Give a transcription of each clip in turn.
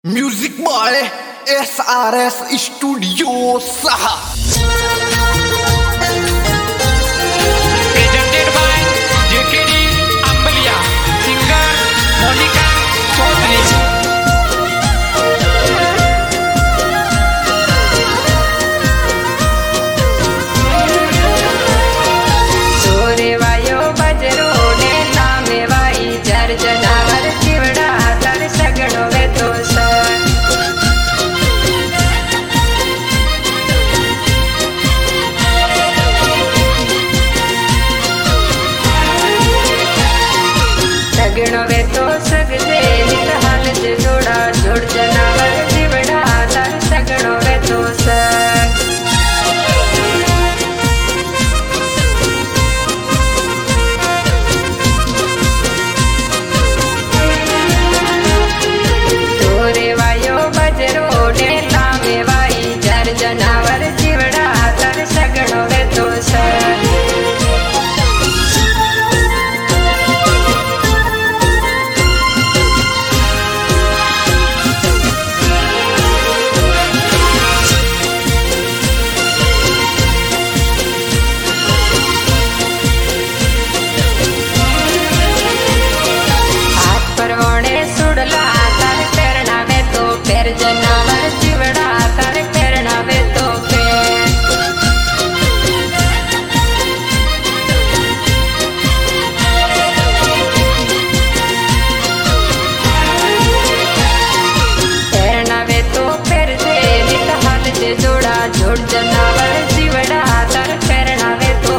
Music by SRS studio सहा presented by JKD Ambelia, singer Monica Chaudhary. सगणो वे तो सगदे नित हाल से जोड़ा जोड़ जनावर जीवड़ा तर सगणो वे तो सग तोरे वायो बजरो डेला में वाई जर जनावर जीवड़ा तर सगणो वे तो सग जनावर जीवड़ा तर प्रेरणा वे तो प्रेरणा वे तो फिर से नित हाल से जोड़ा जोड़ जनावर जीवड़ा तर प्रेरणा वे तो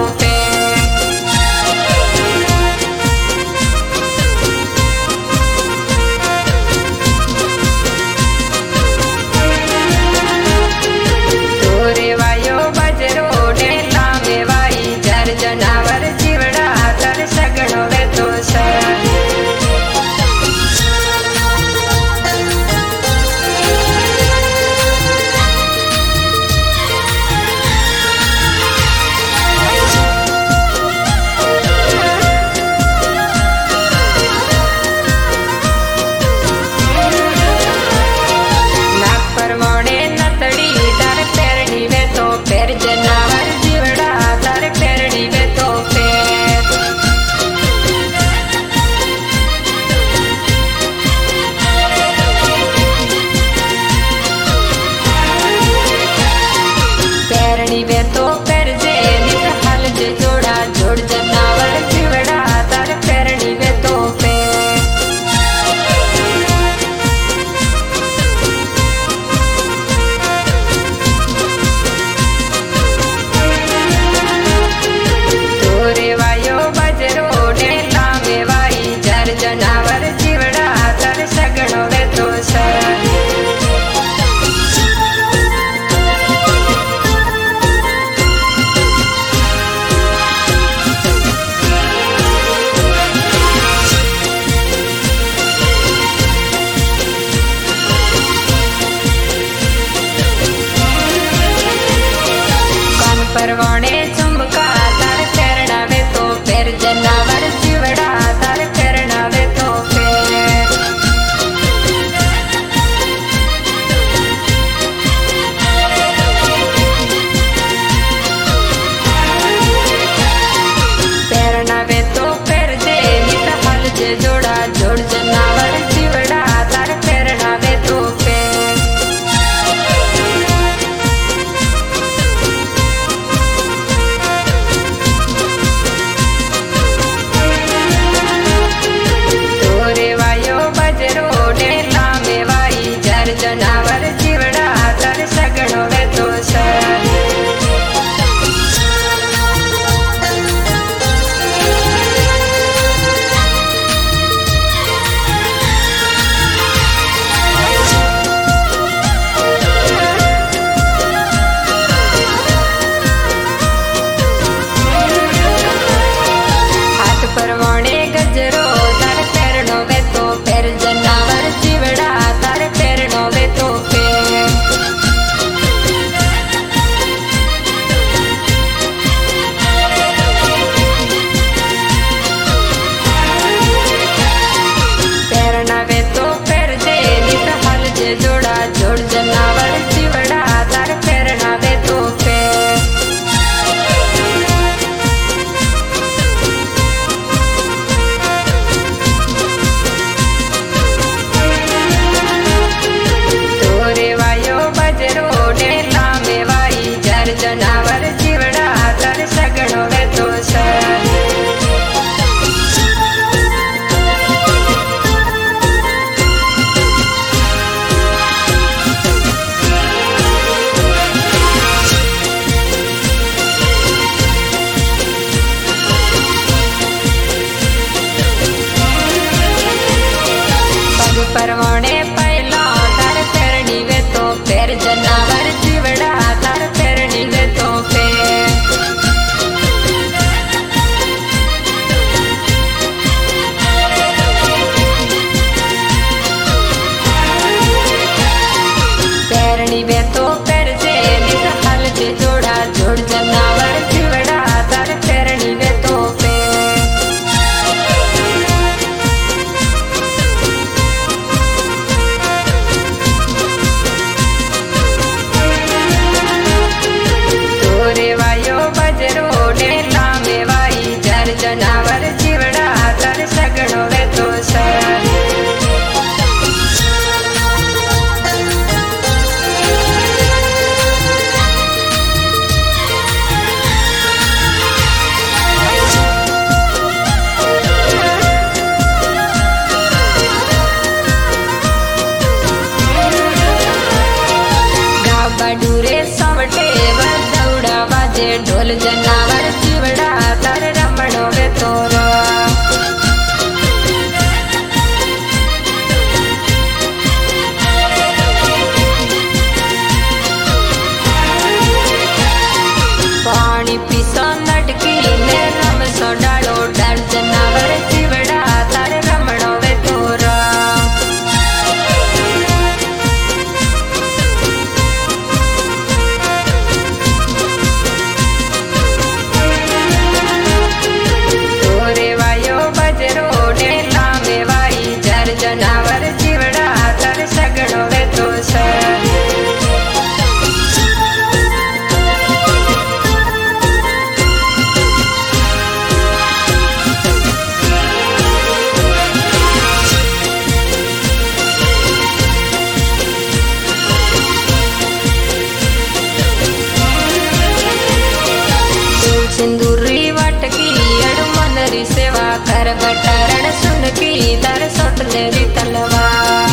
बटारण सुन की दर सोटले री तलवार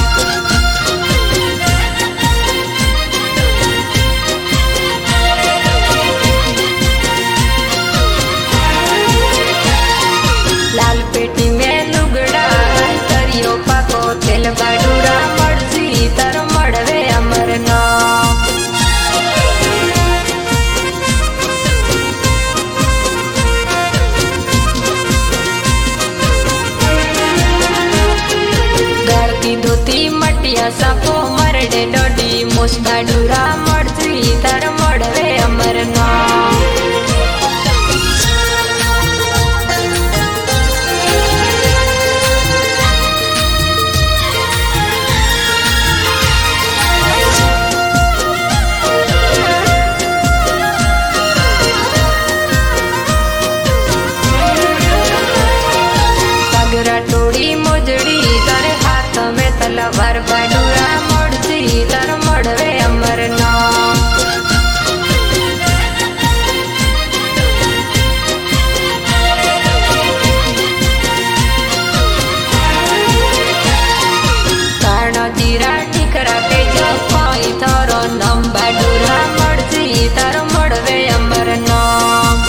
लाल पेटी में लुगड़ा करियो पाको तेल बाडूरा मर्जी तर मड़वे अमर नाम धोती मटिया सपो मरडे डोडी मुस्का डूरा मर्जी तर मड़वे अमर नाम पगरा टोड़ी मोजड़ी तारे हाथ में तलवार बाडूरा मर्जी तर मड़वे अमर नाम कारणो जीरा टिकरा के जो पाई थारो नाम बाडूरा मर्जी तर मड़वे अमर नाम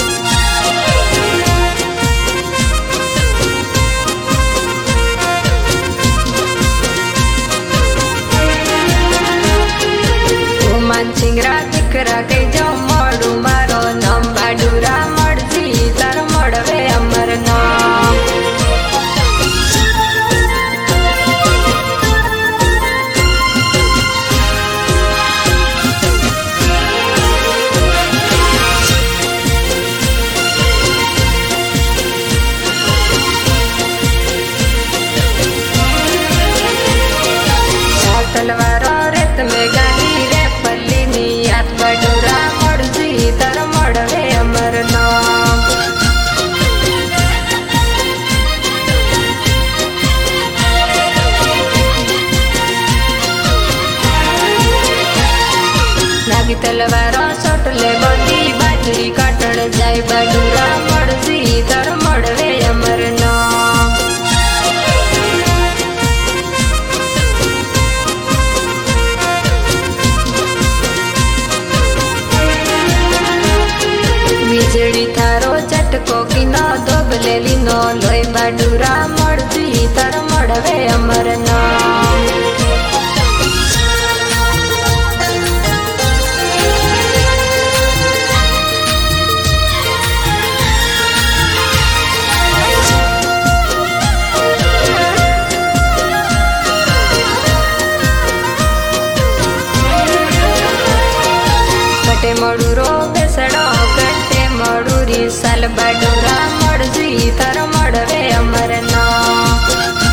चिंगरा दिकरा के जो मड़ू मारो नाम बाडूरा मर्जी तर मड़वे अमर नाम तलवारों रेत में गाली रे पल्ली याद बाडूरा मर्जी तर मड़वे अमर नाम नागी तलवारों सोटले बदी बाजरी काटण जाय बाडूरा मर्जी तर मड़वे अमर नाम वीजड़ी थारो झटको किनो दोबले लीनो लोई बाडूरा मर्जी तर मड़वे अमर नाम कटे मड़ूरो बेसड़ो कटे मड़ूरी साल बाडूरा मर्जी तर मड़वे अमर नाम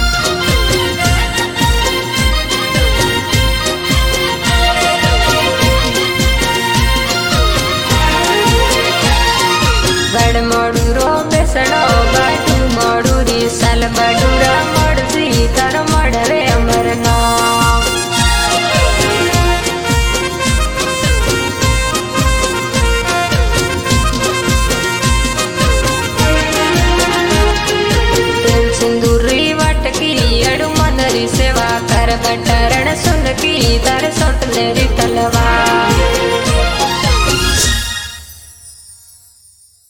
गड़ मड़ूरो बेसड़ो बाडू मड़ूरी साल बाडूरा मर्जी तर मड़वे अमर नाम सिंदूरी वाटकी अड़ू मनरी सेवा कर बटा